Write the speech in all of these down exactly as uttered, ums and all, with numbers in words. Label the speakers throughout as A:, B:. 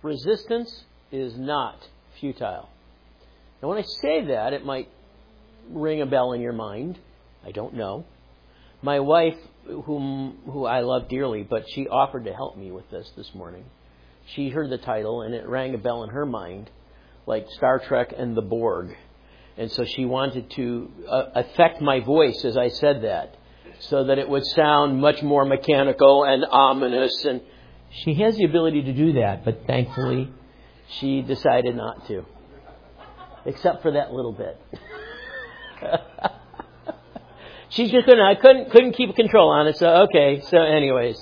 A: resistance is not futile. Now, when I say that, it might ring a bell in your mind. I don't know. My wife, whom who I love dearly, but she offered to help me with this this morning. She heard the title, and it rang a bell in her mind, like Star Trek and the Borg. And so she wanted to uh, affect my voice as I said that, so that it would sound much more mechanical and ominous. And she has the ability to do that, but thankfully she decided not to. Except for that little bit. She's just couldn't, I couldn't, couldn't keep control on it. So, okay. So anyways.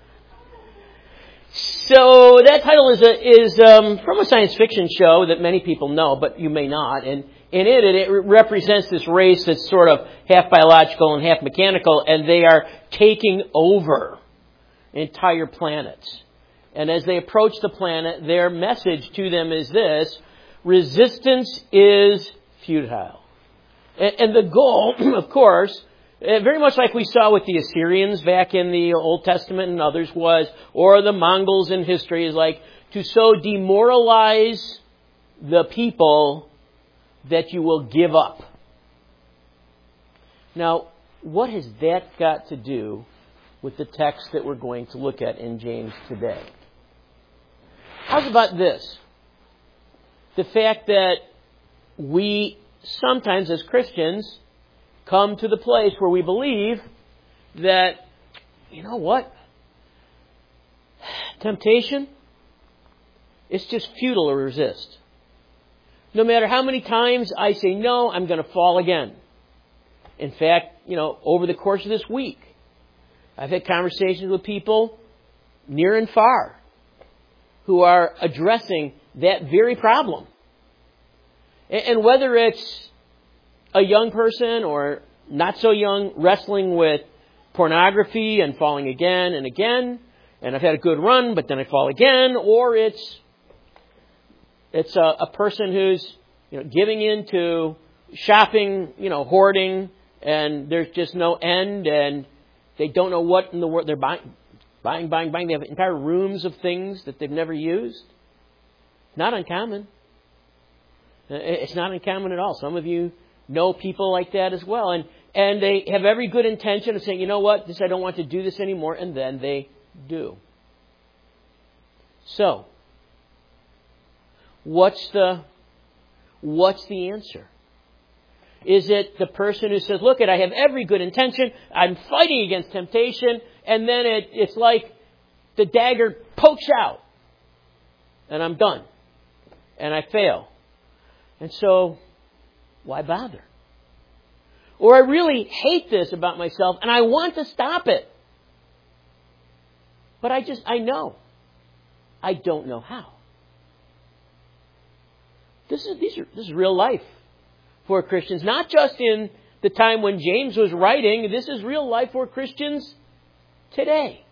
A: So that title is a, is um, from a science fiction show that many people know, but you may not. And in it, it represents this race that's sort of half biological and half mechanical, and they are taking over entire planets. And as they approach the planet, their message to them is this: resistance is futile. And, and the goal, of course, very much like we saw with the Assyrians back in the Old Testament and others was, or the Mongols in history, is like to so demoralize the people that you will give up. Now, what has that got to do with the text that we're going to look at in James today? How's about this? The fact that we sometimes as Christians come to the place where we believe that, you know what? Temptation, it's just futile to resist. No matter how many times I say no, I'm going to fall again. In fact, you know, over the course of this week, I've had conversations with people near and far who are addressing that very problem. And whether it's a young person or not so young wrestling with pornography and falling again and again, and I've had a good run, but then I fall again, or it's it's a, a person who's, you know, giving into shopping, you know, hoarding, and there's just no end, and they don't know what in the world they're buying, buying, buying, buying. They have entire rooms of things that they've never used. Not uncommon. It's not uncommon at all. Some of you know people like that as well. And and they have every good intention of saying, you know what, this I don't want to do this anymore. And then they do. So, what's the what's the answer? Is it the person who says, look, I have every good intention, I'm fighting against temptation, and then it, it's like the dagger pokes out, and I'm done, and I fail. And so, why bother? Or I really hate this about myself, and I want to stop it. But I just, I know. I don't know how. This is, these are, this is real life for Christians. Not just in the time when James was writing. This is real life for Christians today.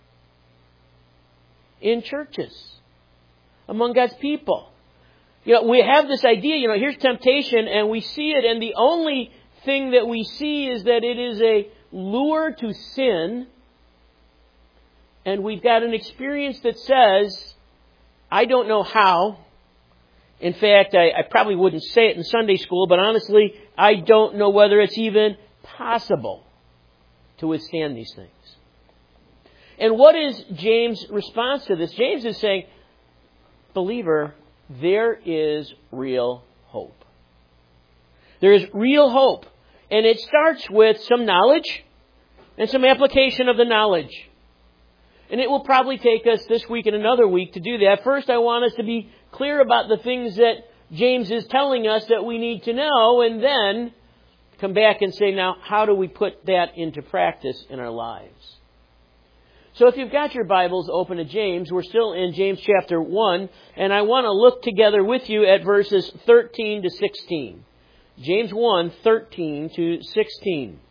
A: In churches. Among God's people. You know, we have this idea, you know, here's temptation, and we see it, and the only thing that we see is that it is a lure to sin, and we've got an experience that says, I don't know how. In fact, I, I probably wouldn't say it in Sunday school, but honestly, I don't know whether it's even possible to withstand these things. And what is James' response to this? James is saying, believer, there is real hope. There is real hope. And it starts with some knowledge and some application of the knowledge. And it will probably take us this week and another week to do that. First, I want us to be clear about the things that James is telling us that we need to know, and then come back and say, now, how do we put that into practice in our lives? So if you've got your Bibles open to James, we're still in James chapter one, and I want to look together with you at verses thirteen to sixteen. James one, thirteen to sixteen.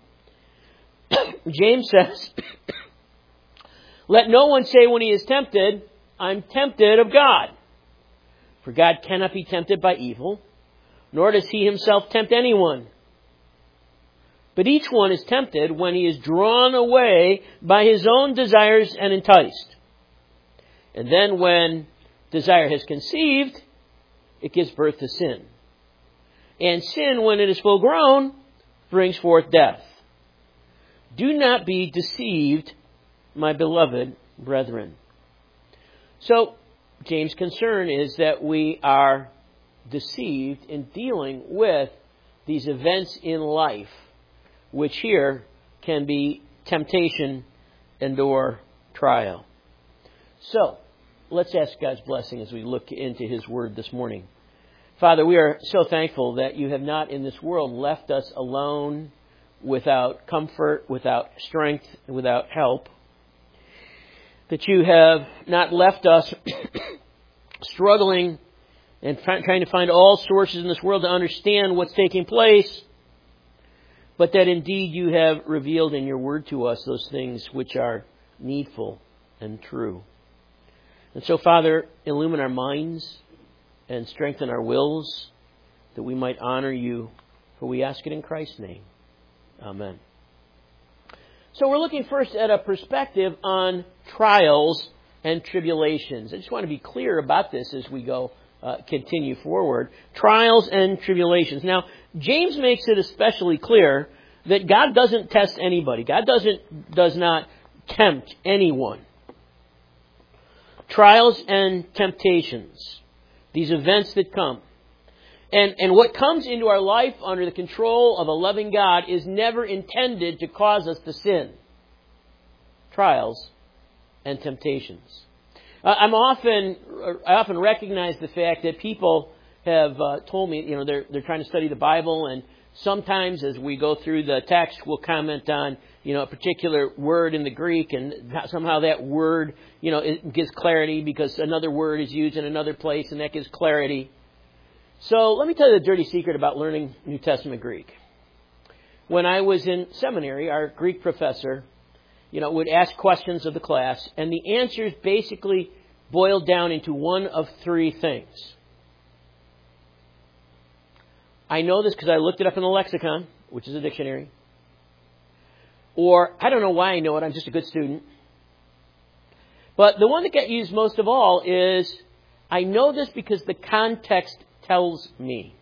A: James says, let no one say when he is tempted, I'm tempted of God. For God cannot be tempted by evil, nor does he himself tempt anyone. But each one is tempted when he is drawn away by his own desires and enticed. And then when desire has conceived, it gives birth to sin. And sin, when it is full grown, brings forth death. Do not be deceived, my beloved brethren. So, James' concern is that we are deceived in dealing with these events in life, which here can be temptation and or trial. So, let's ask God's blessing as we look into His Word this morning. Father, we are so thankful that You have not in this world left us alone, without comfort, without strength, and without help. That You have not left us struggling and trying to find all sources in this world to understand what's taking place, but that indeed You have revealed in Your Word to us those things which are needful and true. And so, Father, illumine our minds and strengthen our wills that we might honor You, for we ask it in Christ's name. Amen. So we're looking first at a perspective on trials and tribulations. I just want to be clear about this as we go uh, continue forward. Trials and tribulations. Now, James makes it especially clear that God doesn't test anybody. God doesn't does not tempt anyone. Trials and temptations, these events that come. And, and what comes into our life under the control of a loving God is never intended to cause us to sin. Trials and temptations. Uh, I'm often, I often recognize the fact that people have uh, told me, you know, they're they're trying to study the Bible, and sometimes as we go through the text, we'll comment on, you know, a particular word in the Greek, and somehow that word, you know, it gives clarity because another word is used in another place, and that gives clarity. So let me tell you the dirty secret about learning New Testament Greek. When I was in seminary, our Greek professor, you know, would ask questions of the class, and the answers basically boiled down into one of three things. I know this because I looked it up in the lexicon, which is a dictionary. Or, I don't know why I know it, I'm just a good student. But the one that got used most of all is, I know this because the context tells me.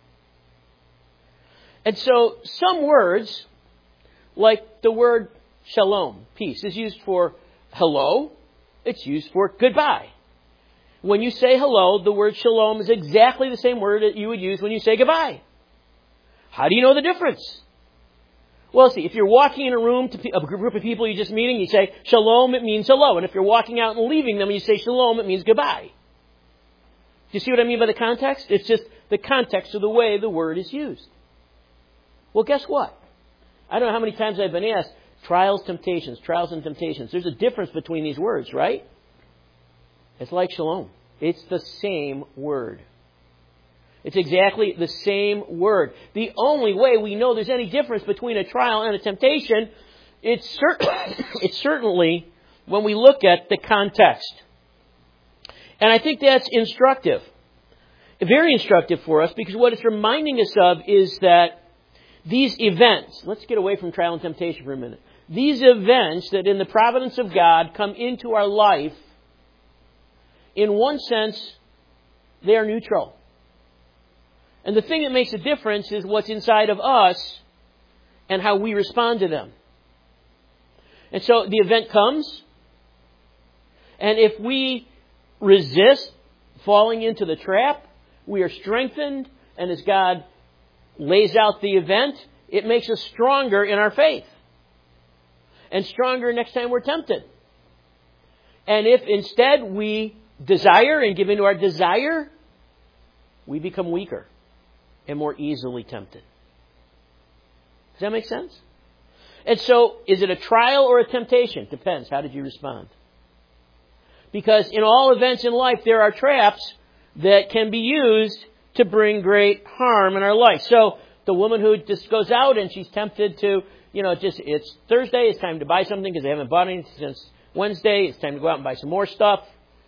A: And so, some words, like the word shalom, peace, is used for hello. It's used for goodbye. When you say hello, the word shalom is exactly the same word that you would use when you say goodbye. How do you know the difference? Well, see, if you're walking in a room to a group of people you're just meeting, you say shalom, it means hello. And if you're walking out and leaving them, you say shalom, it means goodbye. Do you see what I mean by the context? It's just the context of the way the word is used. Well, guess what? I don't know how many times I've been asked, trials, temptations, trials and temptations. There's a difference between these words, right? It's like shalom. It's the same word. It's exactly the same word. The only way we know there's any difference between a trial and a temptation, it's, cer- it's certainly when we look at the context. And I think that's instructive. Very instructive for us, because what it's reminding us of is that these events, let's get away from trial and temptation for a minute. These events that in the providence of God come into our life, in one sense, they are neutral. And the thing that makes a difference is what's inside of us and how we respond to them. And so the event comes, and if we resist falling into the trap, we are strengthened, and as God lays out the event, it makes us stronger in our faith. And stronger next time we're tempted. And if instead we desire and give into our desire, we become weaker and more easily tempted. Does that make sense? And so, is it a trial or a temptation? Depends. How did you respond? Because in all events in life, there are traps that can be used to bring great harm in our life. So, the woman who just goes out and she's tempted to, you know, just, it's Thursday, it's time to buy something because they haven't bought anything since Wednesday, it's time to go out and buy some more stuff.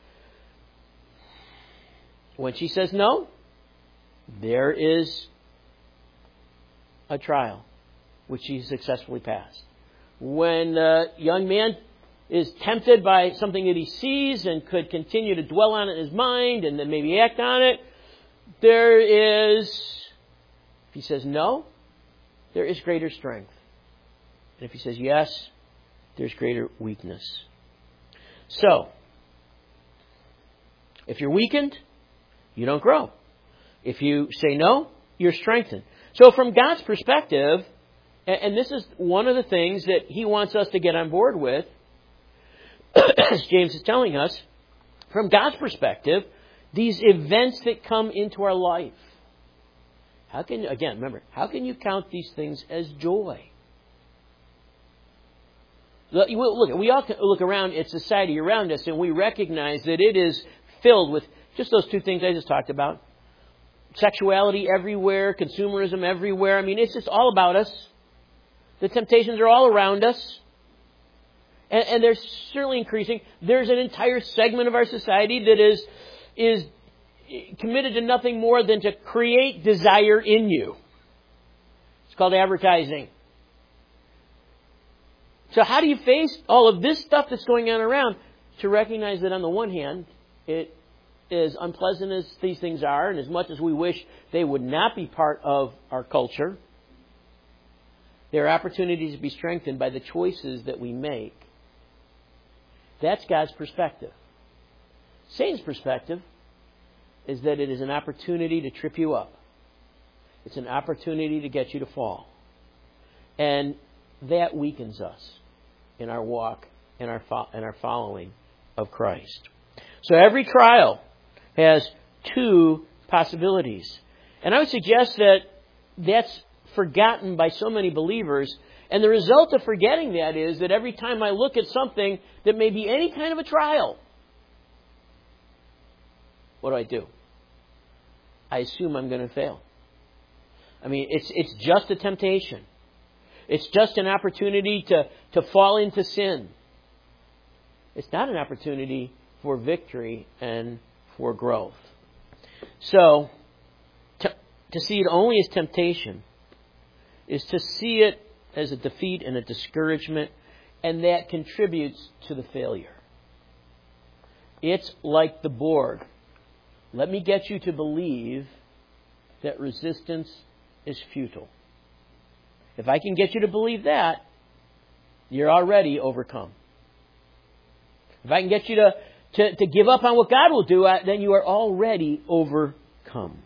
A: When she says no, there is a trial, which she successfully passed. When a young man is tempted by something that he sees and could continue to dwell on it in his mind and then maybe act on it, there is, if he says no, there is greater strength. And if he says yes, there's greater weakness. So, if you're weakened, you don't grow. If you say no, you're strengthened. So from God's perspective, and this is one of the things that He wants us to get on board with, as James is telling us, from God's perspective, these events that come into our life, how can you, again, remember, how can you count these things as joy? Look, we all look around at society around us and we recognize that it is filled with just those two things I just talked about. Sexuality everywhere, consumerism everywhere. I mean, it's just all about us. The temptations are all around us. And, and they're certainly increasing. There's an entire segment of our society that is, is committed to nothing more than to create desire in you. It's called advertising. So how do you face all of this stuff that's going on around to recognize that on the one hand, it as unpleasant as these things are, and as much as we wish they would not be part of our culture, there are opportunities to be strengthened by the choices that we make. That's God's perspective. Satan's perspective is that it is an opportunity to trip you up. It's an opportunity to get you to fall. And that weakens us in our walk and our fo- and our following of Christ. So every trial has two possibilities. And I would suggest that that's forgotten by so many believers. And the result of forgetting that is that every time I look at something that may be any kind of a trial, what do I do? I assume I'm going to fail. I mean, it's it's just a temptation. It's just an opportunity to, to fall into sin. It's not an opportunity for victory and for growth. So, to, to see it only as temptation is to see it as a defeat and a discouragement, and that contributes to the failure. It's like the Borg. Let me get you to believe that resistance is futile. If I can get you to believe that, you're already overcome. If I can get you to, to, to give up on what God will do, then you are already overcome.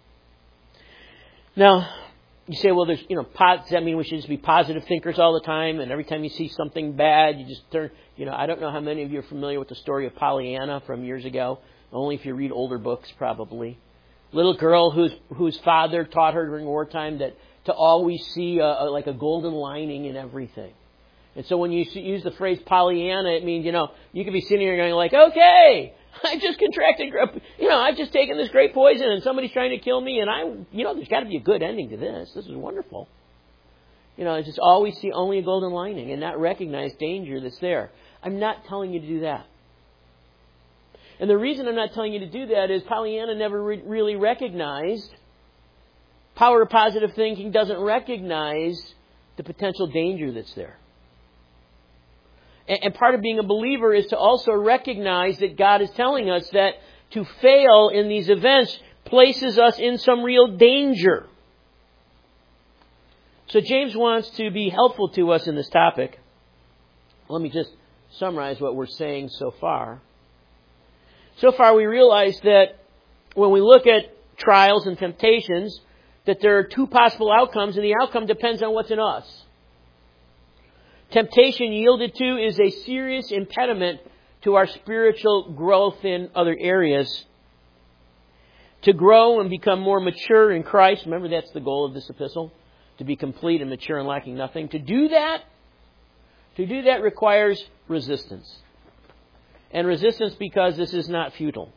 A: Now, you say, well, there's, you know, does that mean we should just be positive thinkers all the time? And every time you see something bad, you just turn, you know, I don't know how many of you are familiar with the story of Pollyanna from years ago. Only if you read older books, probably. Little girl whose whose father taught her during wartime that to always see a, a, like a golden lining in everything. And so when you use the phrase Pollyanna, it means, you know, you could be sitting here going like, okay, I just contracted, you know, I've just taken this great poison and somebody's trying to kill me and I, you know, there's got to be a good ending to this. This is wonderful. You know, it's just always see only a golden lining and not recognize danger that's there. I'm not telling you to do that. And the reason I'm not telling you to do that is Pollyanna never re- really recognized, power of positive thinking doesn't recognize the potential danger that's there. And, and part of being a believer is to also recognize that God is telling us that to fail in these events places us in some real danger. So James wants to be helpful to us in this topic. Let me just summarize what we're saying so far. So far we realize that when we look at trials and temptations, that there are two possible outcomes, and the outcome depends on what's in us. Temptation yielded to is a serious impediment to our spiritual growth in other areas. To grow and become more mature in Christ, remember that's the goal of this epistle, to be complete and mature and lacking nothing. To do that, to do that requires resistance. And resistance because this is not futile.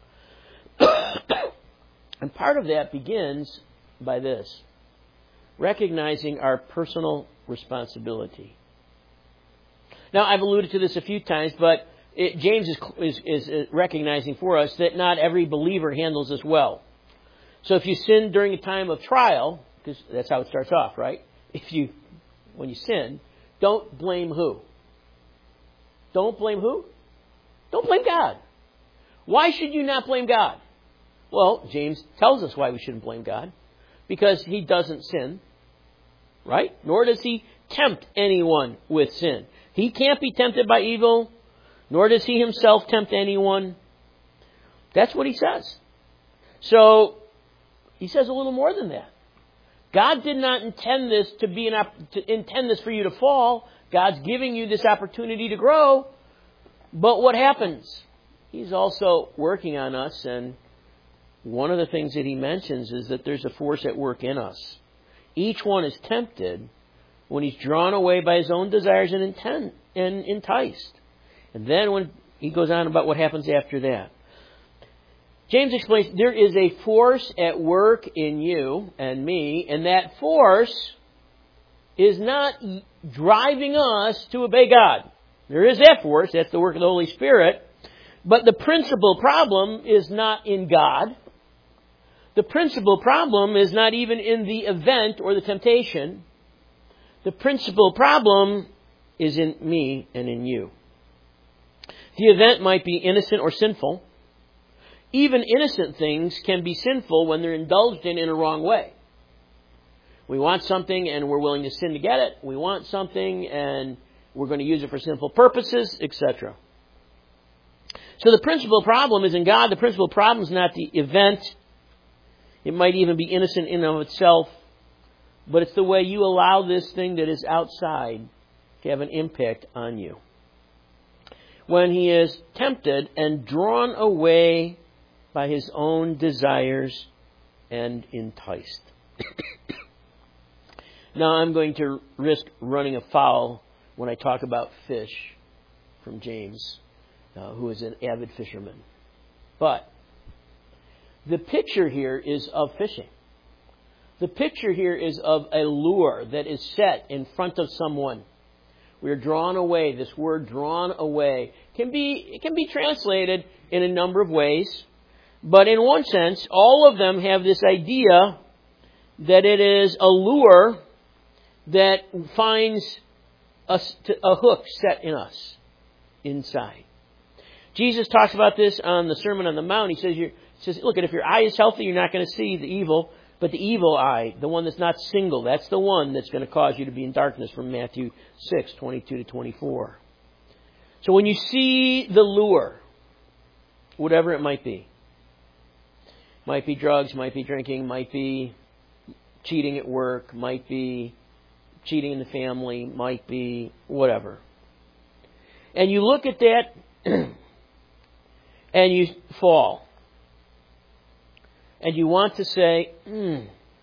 A: And part of that begins by this. Recognizing our personal responsibility. Now, I've alluded to this a few times, but it, James is, is, is recognizing for us that not every believer handles this well. So if you sin during a time of trial, because that's how it starts off, right? If you, when you sin, don't blame who? Don't blame who? Don't blame God. Why should you not blame God? Well, James tells us why we shouldn't blame God. Because he doesn't sin. Right? Nor does he tempt anyone with sin. He can't be tempted by evil. Nor does he himself tempt anyone. That's what he says. So, he says a little more than that. God did not intend this to be an op- to intend this for you to fall. God's giving you this opportunity to grow. But what happens? He's also working on us, and one of the things that he mentions is that there's a force at work in us. Each one is tempted when he's drawn away by his own desires and intent and enticed. And then when he goes on about what happens after that. James explains there is a force at work in you and me, and that force is not driving us to obey God. There is that force, that's the work of the Holy Spirit, but the principal problem is not in God. The principal problem is not even in the event or the temptation. The principal problem is in me and in you. The event might be innocent or sinful. Even innocent things can be sinful when they're indulged in in a wrong way. We want something and we're willing to sin to get it. We want something and we're going to use it for sinful purposes, et cetera. So the principal problem is in God. The principal problem is not the event. It might even be innocent in and of itself. But it's the way you allow this thing that is outside to have an impact on you. When he is tempted and drawn away by his own desires and enticed. Now I'm going to risk running afoul when I talk about fish from James, uh, who is an avid fisherman. But the picture here is of fishing. The picture here is of a lure that is set in front of someone. We are drawn away. This word "drawn away" can be it can be translated in a number of ways, but in one sense, all of them have this idea that it is a lure that finds a, a hook set in us inside. Jesus talks about this on the Sermon on the Mount. He says, he says, "Look, if your eye is healthy, you're not going to see the evil." But the evil eye, the one that's not single, that's the one that's going to cause you to be in darkness, from Matthew six, twenty-two to twenty-four. So when you see the lure, whatever it might be, might be drugs, might be drinking, might be cheating at work, might be cheating in the family, might be whatever. And you look at that and you fall. And you want to say, hmm,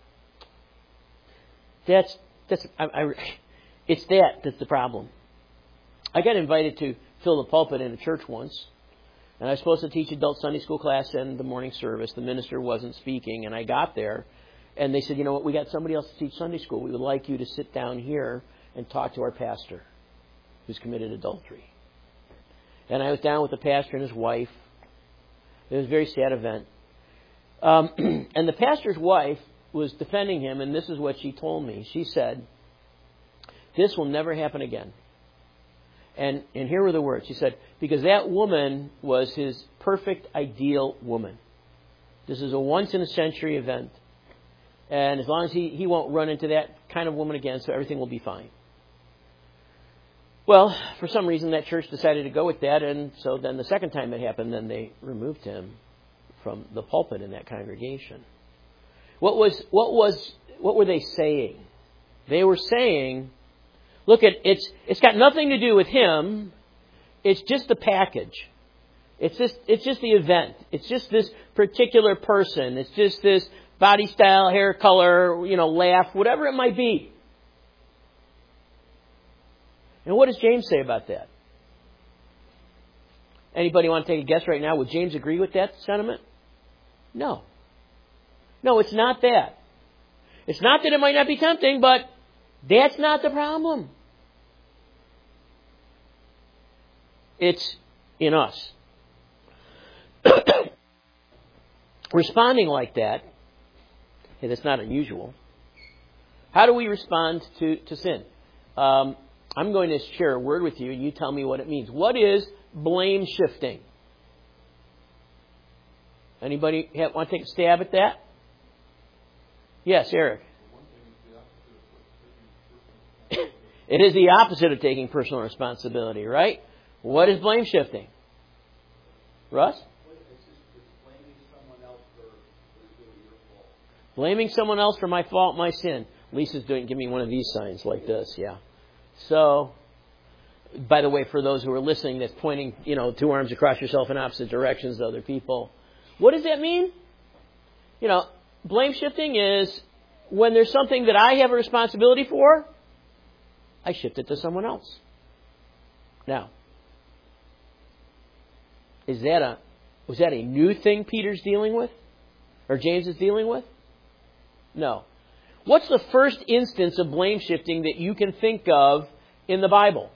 A: that's, that's, I, I, it's that that's the problem. I got invited to fill the pulpit in a church once, and I was supposed to teach adult Sunday school class and the morning service. The minister wasn't speaking, and I got there, and they said, you know what, we got somebody else to teach Sunday school. We would like you to sit down here and talk to our pastor who's committed adultery. And I was down with the pastor and his wife. It was a very sad event. Um, and the pastor's wife was defending him, and this is what she told me. She said, "This will never happen again." And and here were the words. She said, because that woman was his perfect, ideal woman. This is a once-in-a-century event. And as long as he, he won't run into that kind of woman again, so everything will be fine. Well, for some reason, that church decided to go with that, and so then the second time it happened, then they removed him from the pulpit in that congregation. What was what was what were they saying? They were saying, look, at it's it's got nothing to do with him. It's just the package. It's just it's just the event. It's just this particular person. It's just this body style, hair color, you know, laugh, whatever it might be. And what does James say about that? Anybody want to take a guess right now? Would James agree with that sentiment? No. No, it's not that. It's not that it might not be tempting, but that's not the problem. It's in us. Responding like that, hey, that's not unusual. How do we respond to, to sin? Um, I'm going to share a word with you, and you tell me what it means. What is blame shifting? Anybody have, want to take a stab at that? Yes, Eric. It is the opposite of taking personal responsibility, right? What is blame shifting? Russ? Blaming someone else for my fault, my sin. Lisa's doing, give me one of these signs like this, yeah. So, by the way, for those who are listening, that's pointing, you know, two arms across yourself in opposite directions to other people. What does that mean? You know, blame shifting is when there's something that I have a responsibility for, I shift it to someone else. Now, is that a, was that a new thing Peter's dealing with? Or James is dealing with? No. What's the first instance of blame shifting that you can think of in the Bible?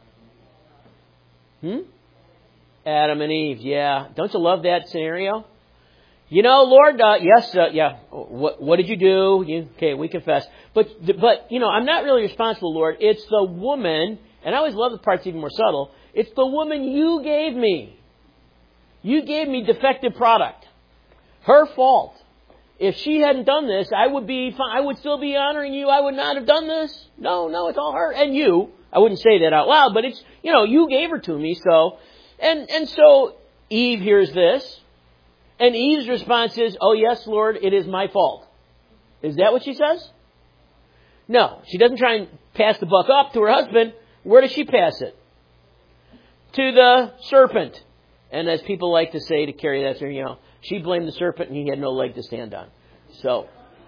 A: Hmm? Adam and Eve, yeah. Don't you love that scenario? You know, Lord, uh, yes, uh, yeah. What, what did you do? You, okay, we confess. But, but, you know, I'm not really responsible, Lord. It's the woman, and I always love the parts even more subtle. It's the woman you gave me. You gave me defective product. Her fault. If she hadn't done this, I would be, I would still be honoring you. I would not have done this. No, no, it's all her and you. I wouldn't say that out loud, but it's, you know, you gave her to me. So, and, and so Eve hears this, and Eve's response is, oh yes, Lord, it is my fault. Is that what she says? No, she doesn't try and pass the buck up to her husband. Where does she pass it? To the serpent. And as people like to say to carry that, you know, she blamed the serpent and he had no leg to stand on. So,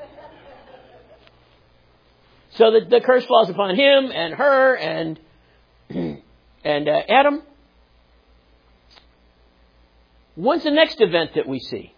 A: so the, the curse falls upon him and her and and uh, Adam. When's the next event that we see?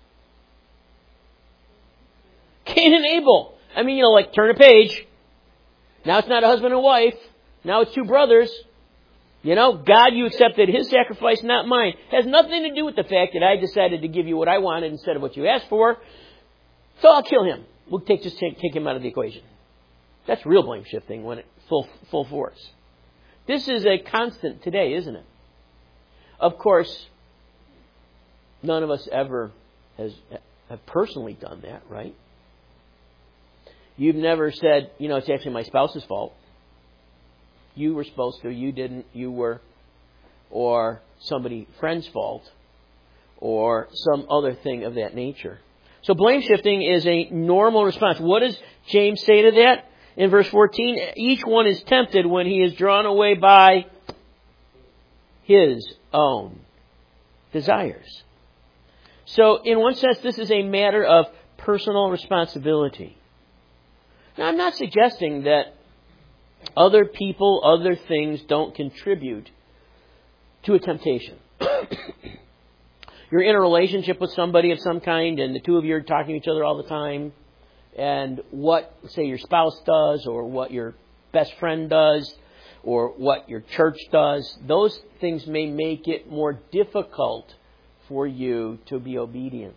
A: Cain and Abel. I mean, you know, like turn a page. Now it's not a husband and wife. Now it's two brothers. You know, God, you accepted his sacrifice, not mine. It has nothing to do with the fact that I decided to give you what I wanted instead of what you asked for. So I'll kill him. We'll take, just take, take him out of the equation. That's real blame shifting when it full full force. This is a constant today, isn't it? Of course, none of us ever has have personally done that, right? You've never said, you know, it's actually my spouse's fault. You were supposed to, you didn't, you were, or somebody, friend's fault, or some other thing of that nature. So blame shifting is a normal response. What does James say to that? In verse fourteen, each one is tempted when he is drawn away by his own desires. So in one sense, this is a matter of personal responsibility. Now, I'm not suggesting that other people, other things don't contribute to a temptation. You're in a relationship with somebody of some kind and the two of you are talking to each other all the time. And what, say, your spouse does or what your best friend does or what your church does, those things may make it more difficult for you to be obedient.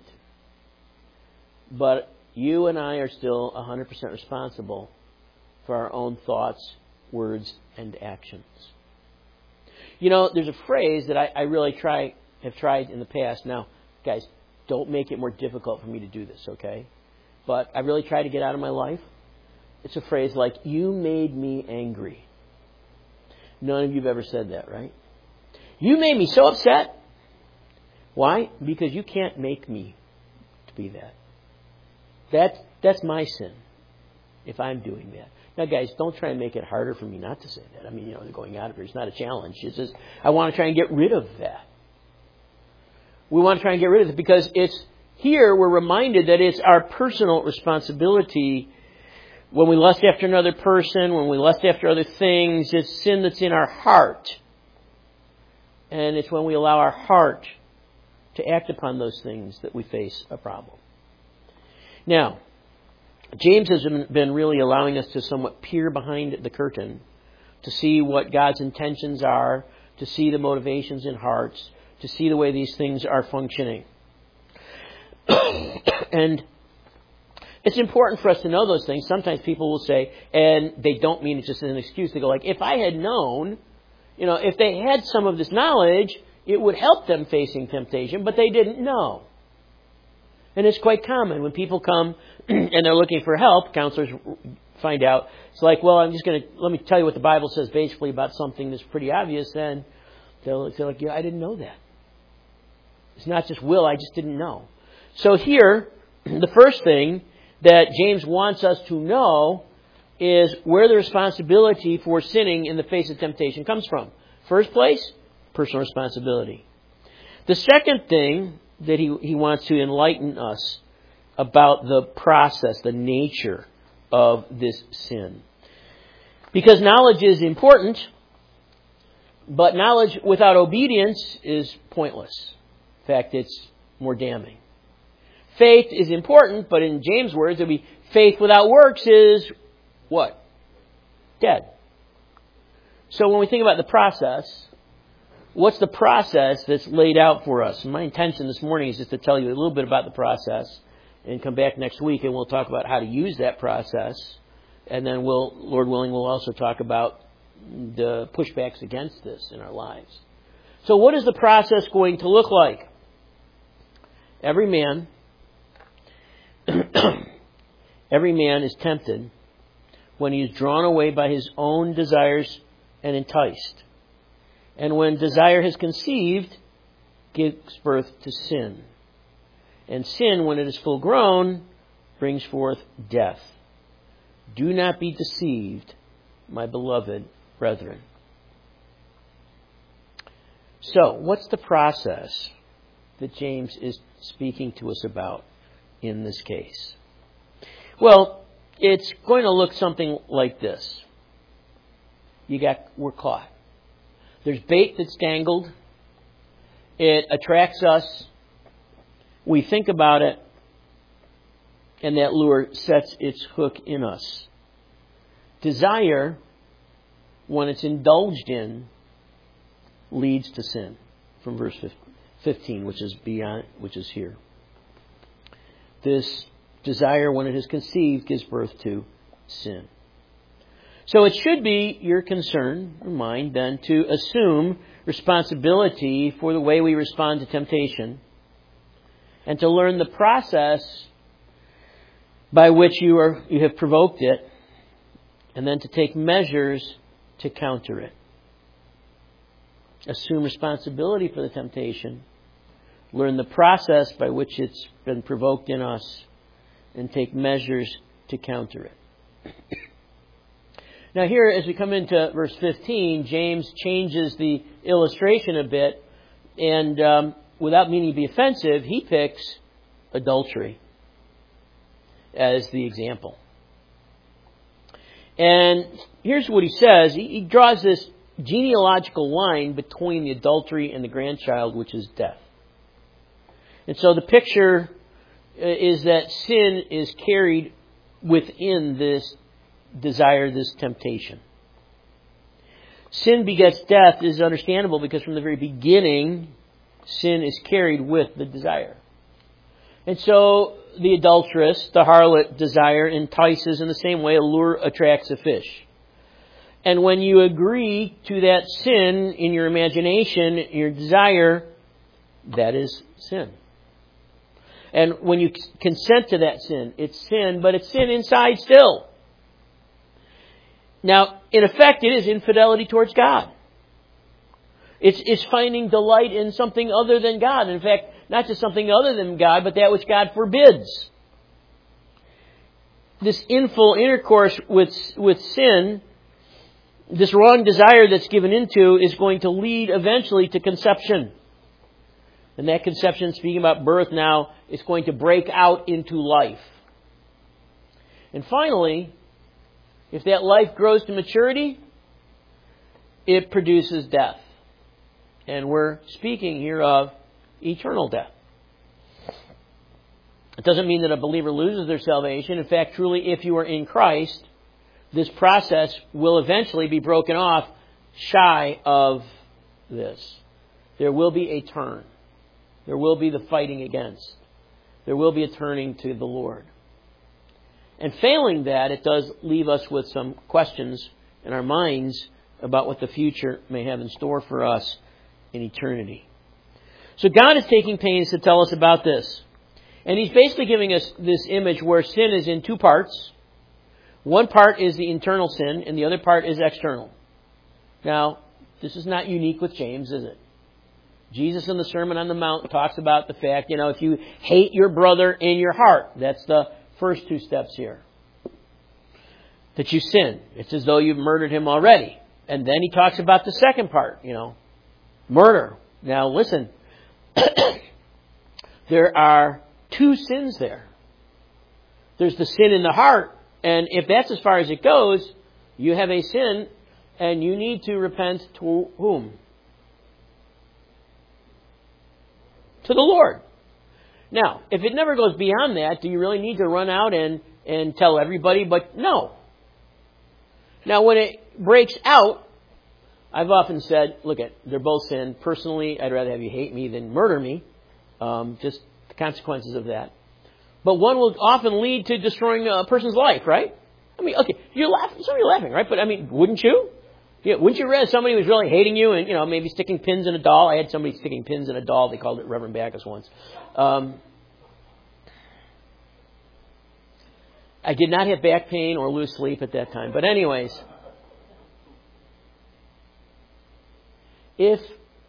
A: But you and I are still one hundred percent responsible for our own thoughts, words, and actions. You know, there's a phrase that I, I really try have tried in the past. Now, guys, don't make it more difficult for me to do this, okay? But I really try to get out of my life. It's a phrase like, you made me angry. None of you have ever said that, right? You made me so upset. Why? Because you can't make me to be that. That that's my sin if I'm doing that. Now, guys, don't try and make it harder for me not to say that. I mean, you know, going out of here is not a challenge. It's just, I want to try and get rid of that. We want to try and get rid of it because it's here we're reminded that it's our personal responsibility when we lust after another person, when we lust after other things. It's sin that's in our heart. And it's when we allow our heart to act upon those things that we face a problem. Now, James has been really allowing us to somewhat peer behind the curtain to see what God's intentions are, to see the motivations in hearts, to see the way these things are functioning. and It's important for us to know those things. Sometimes people will say, and they don't mean it just as an excuse. They go like, if I had known, you know, if they had some of this knowledge, it would help them facing temptation, but they didn't know. And it's quite common when people come and they're looking for help, counselors find out, it's like, well, I'm just going to, let me tell you what the Bible says basically about something that's pretty obvious, then they'll say like, yeah, I didn't know that. It's not just will, I just didn't know. So here, the first thing that James wants us to know is where the responsibility for sinning in the face of temptation comes from. First place, personal responsibility. The second thing that he, he wants to enlighten us about the process, the nature of this sin. Because knowledge is important, but knowledge without obedience is pointless. In fact, it's more damning. Faith is important, but in James' words, it would be faith without works is what? Dead. So when we think about the process, what's the process that's laid out for us? And my intention this morning is just to tell you a little bit about the process and come back next week and we'll talk about how to use that process. And then we'll, Lord willing, we'll also talk about the pushbacks against this in our lives. So what is the process going to look like? Every man, every man is tempted when he is drawn away by his own desires and enticed. And when desire has conceived, gives birth to sin. And sin, when it is full grown, brings forth death. Do not be deceived, my beloved brethren. So, what's the process that James is speaking to us about in this case? Well, it's going to look something like this. You got, we're caught. There's bait that's dangled. It attracts us. We think about it, and that lure sets its hook in us. Desire, when it's indulged in, leads to sin. From verse fifteen, which is beyond, which is here. This desire, when it is conceived, gives birth to sin. So it should be your concern, or mine, then, to assume responsibility for the way we respond to temptation and to learn the process by which you are you have provoked it, and then to take measures to counter it. Assume responsibility for the temptation, learn the process by which it's been provoked in us, and take measures to counter it. Now here, as we come into verse fifteen, James changes the illustration a bit, and um, without meaning to be offensive, he picks adultery as the example. And here's what he says. He, he draws this genealogical line between the adultery and the grandchild, which is death. And so the picture is that sin is carried within this desire, this temptation. Sin begets death is understandable because from the very beginning, sin is carried with the desire. And so the adulteress, the harlot desire entices in the same way a lure attracts a fish. And when you agree to that sin in your imagination, your desire, that is sin. And when you consent to that sin, it's sin, but it's sin inside still. Now, in effect, it is infidelity towards God. It's, it's finding delight in something other than God. In fact, not just something other than God, but that which God forbids. This inful intercourse with, with sin, this wrong desire that's given into, is going to lead eventually to conception. And that conception, speaking about birth now, is going to break out into life. And finally, if that life grows to maturity, it produces death. And we're speaking here of eternal death. It doesn't mean that a believer loses their salvation. In fact, truly, if you are in Christ, this process will eventually be broken off shy of this. There will be a turn. There will be the fighting against. There will be a turning to the Lord. And failing that, it does leave us with some questions in our minds about what the future may have in store for us in eternity. So God is taking pains to tell us about this. And He's basically giving us this image where sin is in two parts. One part is the internal sin, and the other part is external. Now, this is not unique with James, is it? Jesus in the Sermon on the Mount talks about the fact, you know, if you hate your brother in your heart, that's the first two steps here. That you sin. It's as though you've murdered him already. And then he talks about the second part, you know, murder. Now, listen, there are two sins there. There's the sin in the heart, and if that's as far as it goes, you have a sin, and you need to repent to whom? To the Lord. Now, if it never goes beyond that, do you really need to run out and, and tell everybody? But no. Now, when it breaks out, I've often said, look, at they're both sin. Personally, I'd rather have you hate me than murder me. Um, just the consequences of that. But one will often lead to destroying a person's life, right? I mean, okay, you're laughing. Some of you are laughing, right? But I mean, wouldn't you? Yeah, wouldn't you rather somebody was really hating you and, you know, maybe sticking pins in a doll? I had somebody sticking pins in a doll. They called it Reverend Bacchus once. Um, I did not have back pain or lose sleep at that time. But anyways, if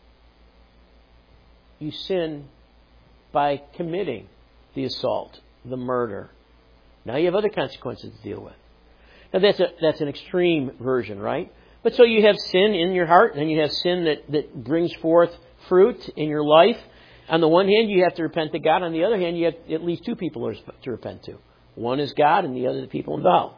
A: you sin by committing the assault, the murder, now you have other consequences to deal with. Now that's a, that's an extreme version, right? But so you have sin in your heart, and you have sin that, that brings forth fruit in your life. On the one hand, you have to repent to God. On the other hand, you have at least two people to repent to. One is God, and the other the people involved.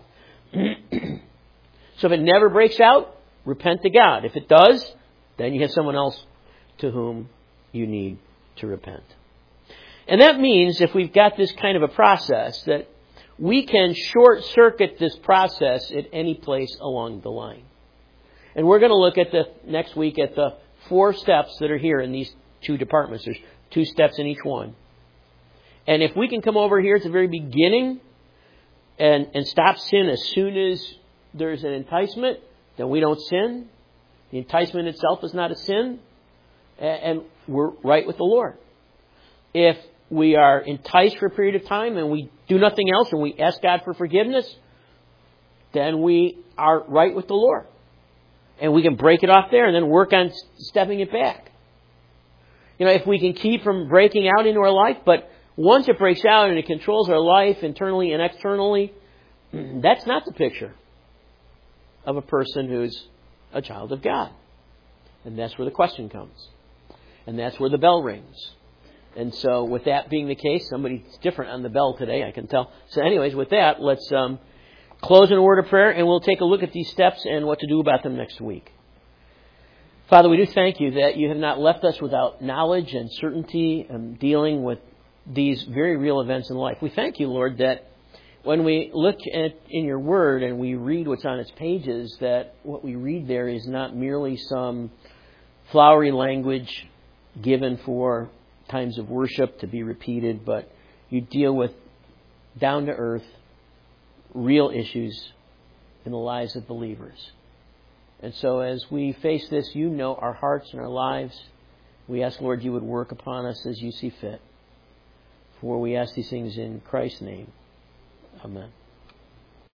A: So if it never breaks out, repent to God. If it does, then you have someone else to whom you need to repent. And that means if we've got this kind of a process, that we can short-circuit this process at any place along the line. And we're going to look at the next week at the four steps that are here in these two departments. There's two steps in each one. And if we can come over here at the very beginning and, and stop sin as soon as there's an enticement, then we don't sin. The enticement itself is not a sin. And we're right with the Lord. If we are enticed for a period of time and we do nothing else and we ask God for forgiveness, then we are right with the Lord. And we can break it off there and then work on stepping it back. You know, if we can keep from breaking out into our life, but once it breaks out and it controls our life internally and externally, that's not the picture of a person who's a child of God. And that's where the question comes. And that's where the bell rings. And so with that being the case, somebody's different on the bell today, I can tell. So anyways, with that, let's um, close in a word of prayer, and we'll take a look at these steps and what to do about them next week. Father, we do thank you that you have not left us without knowledge and certainty in dealing with these very real events in life. We thank you, Lord, that when we look at in your word and we read what's on its pages, that what we read there is not merely some flowery language given for times of worship to be repeated, but you deal with down-to-earth, real issues in the lives of believers. And so as we face this, you know our hearts and our lives. We ask, Lord, you would work upon us as you see fit. For we ask these things in Christ's name. Amen.